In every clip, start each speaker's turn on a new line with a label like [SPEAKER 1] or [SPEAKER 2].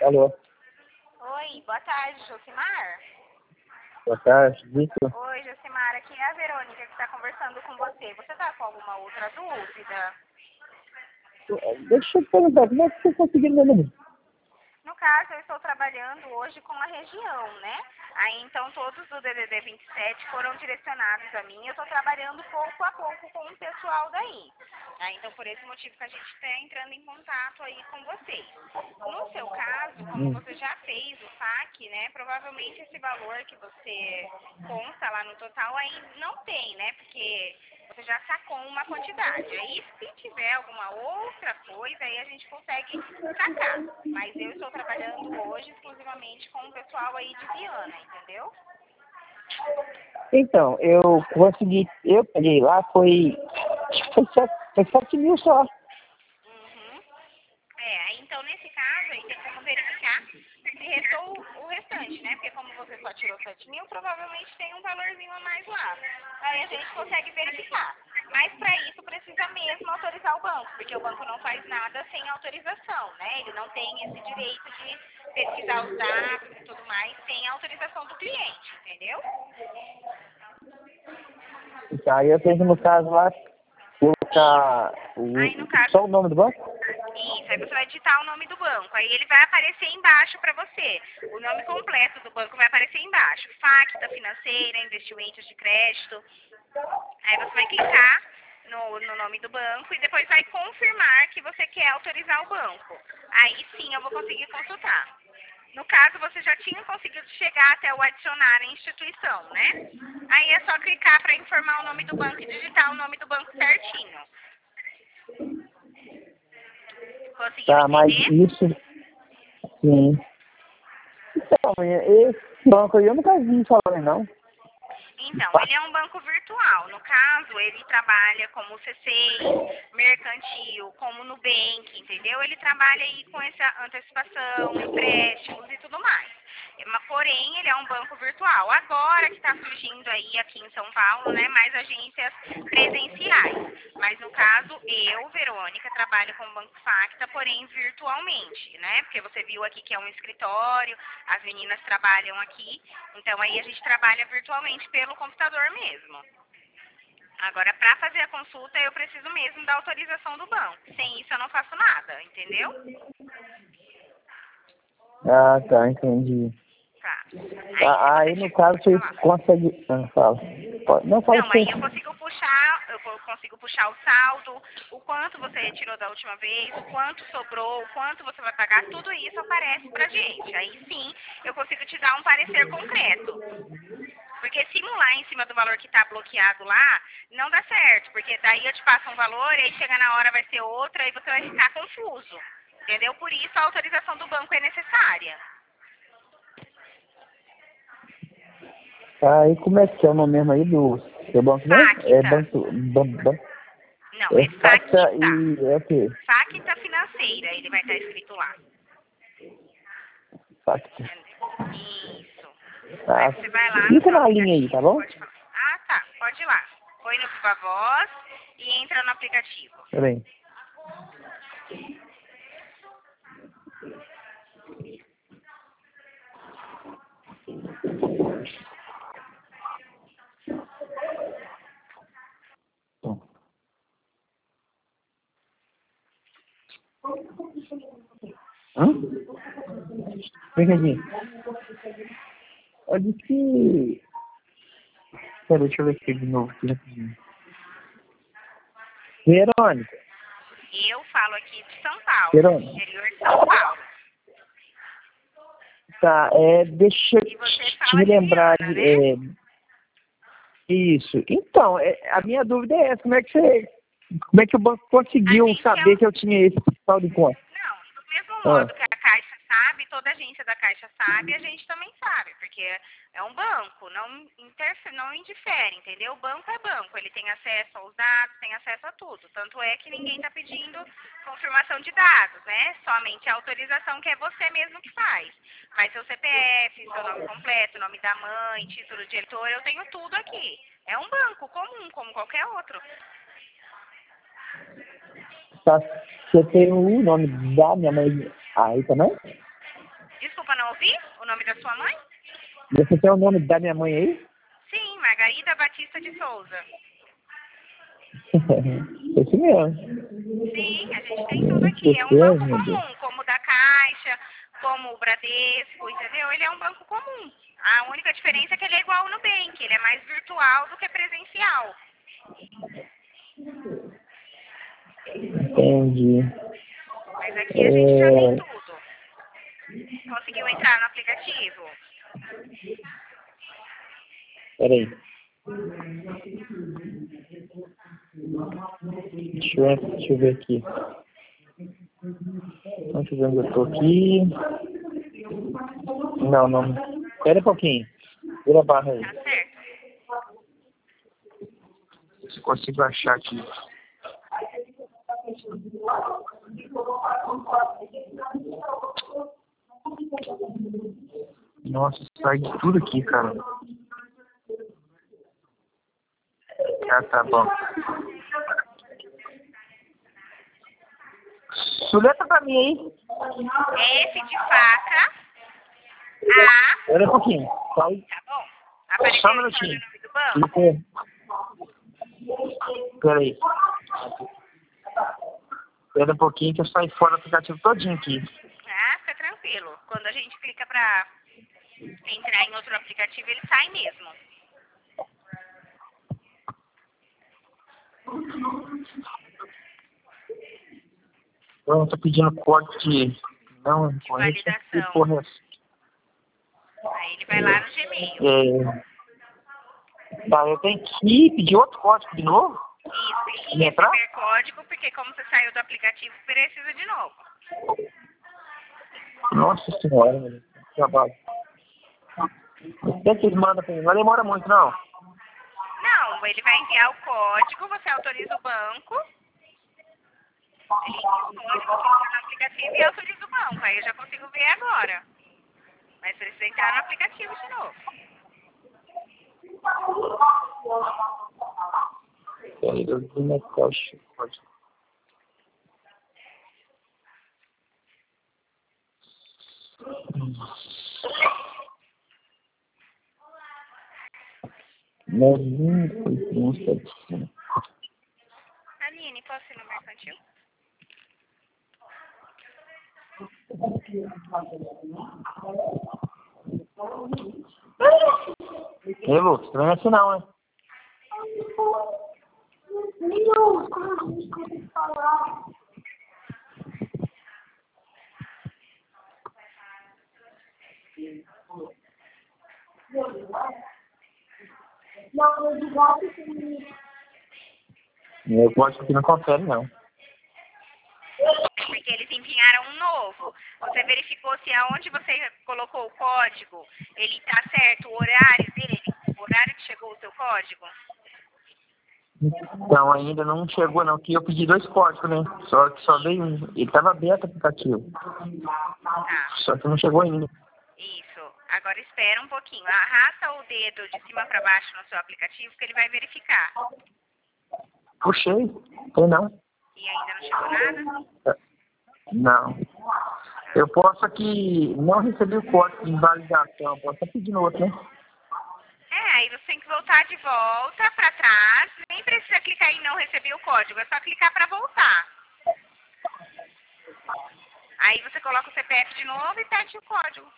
[SPEAKER 1] Alô,
[SPEAKER 2] Oi, boa tarde, Josimar.
[SPEAKER 1] boa tarde, Vitor.
[SPEAKER 2] Oi, Josimar, aqui é a Verônica que está conversando com você. Você está com alguma outra dúvida?
[SPEAKER 1] Deixa eu te perguntar, como é que você conseguiu meu número?
[SPEAKER 2] No caso, eu estou trabalhando hoje com a região, né? Aí, então, todos do DDD 27 foram direcionados a mim. Eu estou trabalhando pouco a pouco com o pessoal daí. Aí, então, por esse motivo que a gente está entrando em contato aí com vocês. No seu caso, como você já fez o FAQ, né? Provavelmente esse valor que você consta lá no total aí não tem, né? Porque você já sacou uma quantidade. Aí, se tiver alguma outra coisa, aí a gente consegue sacar. Mas eu estou trabalhando hoje exclusivamente com o pessoal aí de Viana, entendeu?
[SPEAKER 1] Então, eu peguei lá, foi 7 mil só.
[SPEAKER 2] Uhum. Aí, então nesse caso aí tem como verificar se restou o restante, né? Porque como você só tirou 7 mil, provavelmente tem um valorzinho a mais lá. Aí a gente consegue verificar. Mas para isso precisa mesmo autorizar o banco, porque o banco não faz nada sem autorização, né? Ele não tem esse direito de pesquisar os dados e tudo mais sem a autorização do cliente, entendeu?
[SPEAKER 1] Aí eu tenho que, no caso lá, colocar
[SPEAKER 2] Aí no caso,
[SPEAKER 1] só o nome do banco?
[SPEAKER 2] isso, aí você vai digitar o nome do banco, aí ele vai aparecer embaixo para você. O nome completo do banco vai aparecer embaixo. Facta financeira, investimentos de crédito. Aí você vai clicar no nome do banco e depois vai confirmar que você quer autorizar o banco. Aí sim eu vou conseguir consultar. No caso, você já tinha conseguido chegar até o adicionar a instituição, né? Aí é só clicar para informar o nome do banco e digitar o nome do banco certinho. Conseguiu
[SPEAKER 1] Tá, mas
[SPEAKER 2] entender?
[SPEAKER 1] isso, sim. Então, esse banco aí eu nunca vi falar, não.
[SPEAKER 2] Então, ele é um banco virtual. No caso, ele trabalha como C6, mercantil, como Nubank, entendeu? Ele trabalha aí com essa antecipação, empréstimos e tudo mais. Porém, ele é um banco virtual. Agora que está surgindo aí aqui em São Paulo, né, mais agências presenciais. Mas no caso, eu, Verônica, trabalho com o Banco Facta, porém virtualmente, né? Porque você viu aqui que é um escritório, as meninas trabalham aqui, então aí a gente trabalha virtualmente pelo computador mesmo. Agora, para fazer a consulta, eu preciso mesmo da autorização do banco. Sem isso, eu não faço nada, entendeu?
[SPEAKER 1] Ah, tá, entendi.
[SPEAKER 2] Tá.
[SPEAKER 1] Aí no caso você consegue. Fala. Não, fala
[SPEAKER 2] Não, aí
[SPEAKER 1] assim.
[SPEAKER 2] eu consigo puxar o saldo, o quanto você retirou da última vez, o quanto sobrou, o quanto você vai pagar, tudo isso aparece pra gente. Aí sim, eu consigo te dar um parecer concreto. Porque simular em cima do valor que está bloqueado lá, não dá certo. Porque daí eu te passo um valor, e aí chega na hora vai ser outra, aí você vai ficar confuso. Entendeu? Por isso a autorização do banco é necessária.
[SPEAKER 1] Aí como é que é o nome mesmo aí do seu banco mesmo? É
[SPEAKER 2] Facta.
[SPEAKER 1] banco.
[SPEAKER 2] Não,
[SPEAKER 1] É
[SPEAKER 2] é
[SPEAKER 1] Facta
[SPEAKER 2] Facta.
[SPEAKER 1] e é o quê?
[SPEAKER 2] Facta financeira, ele vai estar escrito lá.
[SPEAKER 1] Facta.
[SPEAKER 2] Entendeu? Isso. Aí
[SPEAKER 1] Tá.
[SPEAKER 2] você vai lá no
[SPEAKER 1] Fica
[SPEAKER 2] seu
[SPEAKER 1] na linha aí, tá
[SPEAKER 2] aplicativo,
[SPEAKER 1] bom?
[SPEAKER 2] pode falar. Ah, tá, pode ir lá. Põe no Viva Voz e entra no aplicativo.
[SPEAKER 1] Peraí. Hã? Vem aqui. Olha que. Pera, deixa eu ver aqui de novo. Aqui, rapidinho. Verônica.
[SPEAKER 2] Eu falo aqui de São Paulo, do
[SPEAKER 1] Verônica.
[SPEAKER 2] interior de São Paulo.
[SPEAKER 1] Tá, deixa
[SPEAKER 2] E
[SPEAKER 1] eu
[SPEAKER 2] você
[SPEAKER 1] te
[SPEAKER 2] fala de
[SPEAKER 1] lembrar
[SPEAKER 2] Viana, né?
[SPEAKER 1] isso. Então, a minha dúvida é essa, como é que o banco
[SPEAKER 2] A
[SPEAKER 1] conseguiu
[SPEAKER 2] gente é
[SPEAKER 1] saber
[SPEAKER 2] um...
[SPEAKER 1] que eu tinha esse tal de conta?
[SPEAKER 2] Não, do mesmo
[SPEAKER 1] Ah,
[SPEAKER 2] modo que a Caixa sabe, toda agência da Caixa sabe, a gente também sabe, porque é um banco, não indifere, entendeu? O banco é banco, ele tem acesso aos dados, tem acesso a tudo. Tanto é que ninguém está pedindo confirmação de dados, né? Somente a autorização que é você mesmo que faz. Mas seu CPF, seu nome completo, nome da mãe, título de eleitor, eu tenho tudo aqui. É um banco comum, como qualquer outro.
[SPEAKER 1] tá, você tem o nome da minha mãe aí também?
[SPEAKER 2] nome da sua mãe?
[SPEAKER 1] Você tem o nome da minha mãe aí?
[SPEAKER 2] Sim, Margarida Batista de Souza.
[SPEAKER 1] Esse mesmo.
[SPEAKER 2] Sim, a gente tem tudo aqui. É um banco comum, como o da Caixa, como o Bradesco, entendeu? Ele é um banco comum. A única diferença é que ele é igual ao Nubank, ele é mais virtual do que presencial.
[SPEAKER 1] Entendi.
[SPEAKER 2] Mas aqui a gente já tem tudo. Conseguiu entrar no aplicativo?
[SPEAKER 1] Peraí. Deixa eu ver aqui. Deixa eu ver onde eu tô aqui. Não. Espera um pouquinho. Vira a barra aí.
[SPEAKER 2] Tá certo.
[SPEAKER 1] Se consigo achar aqui. Nossa, sai de tudo aqui, cara. Ah, tá bom. Suleta pra mim aí.
[SPEAKER 2] F de faca. A.
[SPEAKER 1] Espera um pouquinho. Sai.
[SPEAKER 2] Tá bom. Apareceu
[SPEAKER 1] Só um
[SPEAKER 2] o
[SPEAKER 1] minutinho.
[SPEAKER 2] nome do banco?
[SPEAKER 1] Peraí. Espera um pouquinho que eu saio fora do aplicativo todinho aqui.
[SPEAKER 2] Ah, fica tranquilo. Quando a gente clica pra entrar em outro aplicativo, ele sai mesmo.
[SPEAKER 1] Eu tô pedindo código de não
[SPEAKER 2] Validação.
[SPEAKER 1] correção.
[SPEAKER 2] Aí ele vai lá no Gmail.
[SPEAKER 1] Tá, eu tenho que pedir outro código de novo?
[SPEAKER 2] Isso, clique em
[SPEAKER 1] Entrar?
[SPEAKER 2] receber código, porque como você saiu do aplicativo, precisa de novo.
[SPEAKER 1] Nossa senhora, meu trabalho. O que eles mandam pra mim? Não demora muito, não.
[SPEAKER 2] Não, ele vai enviar o código, você autoriza o banco. Ele envia o código, você entra no aplicativo e autoriza o banco. Aí eu já consigo ver agora. Mas precisa entrar no aplicativo de novo.
[SPEAKER 1] Peraí, eu vou na caixa. Pode. Nossa,
[SPEAKER 2] Aline, posso ir no mercantil?
[SPEAKER 1] Ei, Lucas, não é assim não, né? Meu código aqui não confere, não.
[SPEAKER 2] É porque eles enviaram um novo. Você verificou se aonde você colocou o código, ele tá certo, o horário dele, o horário que chegou o seu código?
[SPEAKER 1] Então, ainda não chegou, não. Que eu pedi 2 códigos, né? Só que só veio um. Ele estava aberto o aplicativo.
[SPEAKER 2] Tá.
[SPEAKER 1] Só que não chegou ainda.
[SPEAKER 2] Isso. Agora espera um pouquinho. Arrasta o dedo de cima para baixo no seu aplicativo que ele vai verificar.
[SPEAKER 1] Puxei. Tem não.
[SPEAKER 2] E ainda não chegou nada?
[SPEAKER 1] Não. Eu posso aqui não receber o código de invalidação. Posso estar pedindo outro, né?
[SPEAKER 2] Aí você tem que voltar de volta para trás. Nem precisa clicar em não receber o código. É só clicar para voltar. Aí você coloca o CPF de novo e pede o código.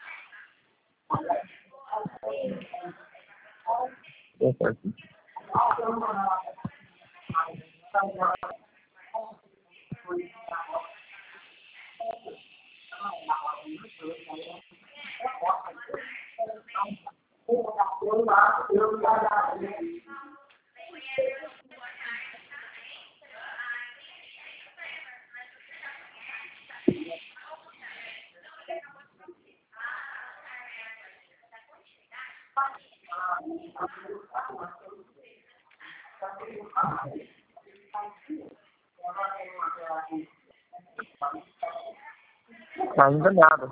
[SPEAKER 1] Ainda nada.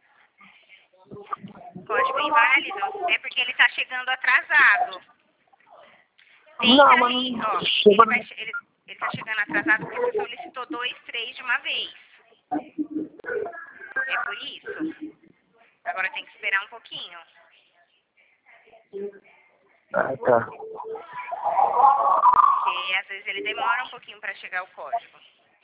[SPEAKER 2] Código inválido é porque ele está chegando atrasado.
[SPEAKER 1] Não, mas
[SPEAKER 2] Aí, ó,
[SPEAKER 1] chegou...
[SPEAKER 2] ele está chegando atrasado porque você solicitou 2, 3 de uma vez. É por isso? Agora tem que esperar um pouquinho.
[SPEAKER 1] Ah, tá.
[SPEAKER 2] Porque às vezes ele demora um pouquinho para chegar o código.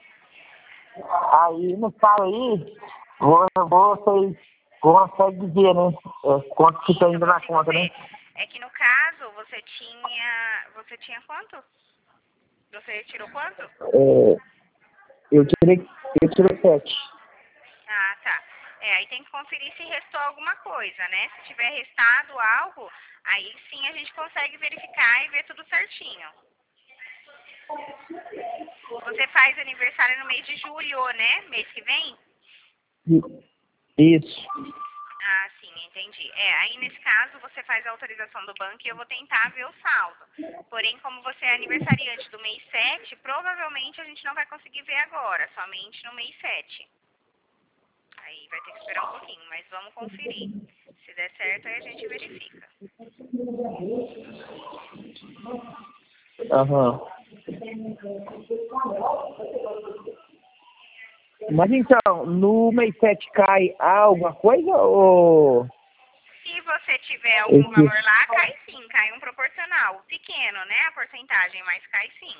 [SPEAKER 1] Aí no fala aí, vocês conseguem ver, né? Quanto fica ainda na conta, né?
[SPEAKER 2] É que no caso você tinha quanto? Você tirou quanto?
[SPEAKER 1] Eu tirei 7.
[SPEAKER 2] Ah, tá. Aí tem que conferir se restou alguma coisa, né? Se tiver restado algo, aí sim a gente consegue verificar e ver tudo certinho. Você faz aniversário no mês de julho, né? Mês que vem?
[SPEAKER 1] Isso.
[SPEAKER 2] Ah, sim, entendi. Aí nesse caso você faz a autorização do banco e eu vou tentar ver o saldo. Porém, como você é aniversariante do mês 7, provavelmente a gente não vai conseguir ver agora, somente no mês 7. Aí vai ter que esperar um pouquinho, mas vamos conferir. Se der certo, aí a gente verifica.
[SPEAKER 1] Aham. Mas então, no mês 7 cai alguma coisa ou...
[SPEAKER 2] Se você tiver algum valor lá, cai sim, cai um proporcional. Pequeno, né, a porcentagem, mas cai sim.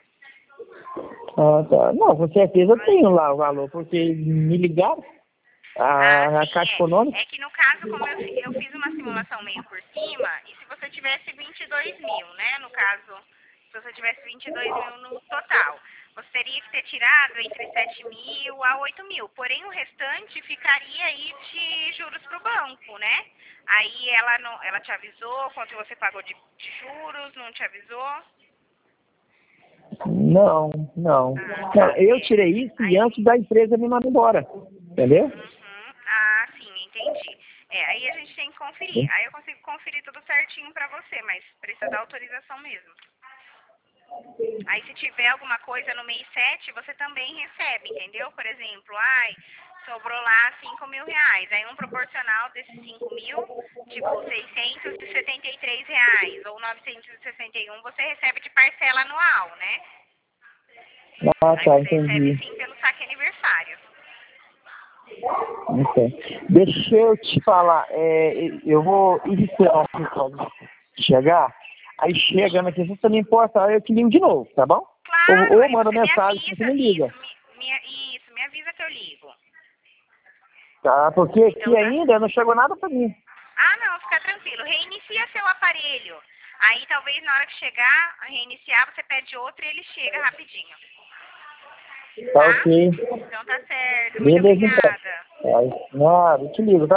[SPEAKER 1] Ah, tá. Não, com certeza eu tenho lá o valor, porque me ligaram a
[SPEAKER 2] Sim,
[SPEAKER 1] Caixa Econômica.
[SPEAKER 2] É que no caso, como eu fiz uma simulação meio por cima, e se você tivesse 22 mil, né, no caso, se você tivesse 22 mil no total, você teria que ter tirado entre 7 mil a 8 mil, porém o restante ficaria aí de juros para o banco, né? Aí ela te avisou quanto você pagou de juros, não te avisou?
[SPEAKER 1] Não. Não, eu tirei isso e antes da empresa me mandar embora, entendeu?
[SPEAKER 2] Ah, sim, entendi. Aí a gente tem que conferir. Aí eu consigo conferir tudo certinho pra você, mas precisa da autorização mesmo. Aí se tiver alguma coisa no mês 7, você também recebe, entendeu? Por exemplo, sobrou lá 5 mil reais. Aí um proporcional desses 5 mil, tipo 673 reais ou 961, você recebe de parcela anual, né?
[SPEAKER 1] Ah,
[SPEAKER 2] Aí
[SPEAKER 1] tá,
[SPEAKER 2] você
[SPEAKER 1] entendi.
[SPEAKER 2] recebe sim pelo saque aniversário.
[SPEAKER 1] Okay. Deixa eu te falar, eu vou esperar o código chegar, aí chegando aqui, se você não importa, eu te ligo de novo, tá bom?
[SPEAKER 2] Claro,
[SPEAKER 1] Ou
[SPEAKER 2] aí
[SPEAKER 1] manda
[SPEAKER 2] você me
[SPEAKER 1] mensagem,
[SPEAKER 2] avisa.
[SPEAKER 1] você me liga.
[SPEAKER 2] Isso, me avisa que eu ligo.
[SPEAKER 1] Tá, porque
[SPEAKER 2] Então
[SPEAKER 1] aqui
[SPEAKER 2] tá.
[SPEAKER 1] ainda não chegou nada pra mim.
[SPEAKER 2] Ah, não, fica tranquilo. Reinicia seu aparelho. Aí talvez na hora que chegar, reiniciar, você pede outro e ele chega rapidinho.
[SPEAKER 1] Tá
[SPEAKER 2] Tá?
[SPEAKER 1] ok.
[SPEAKER 2] Então tá certo. Muito
[SPEAKER 1] Beleza,
[SPEAKER 2] obrigada.
[SPEAKER 1] então. Nada, eu te ligo, tá?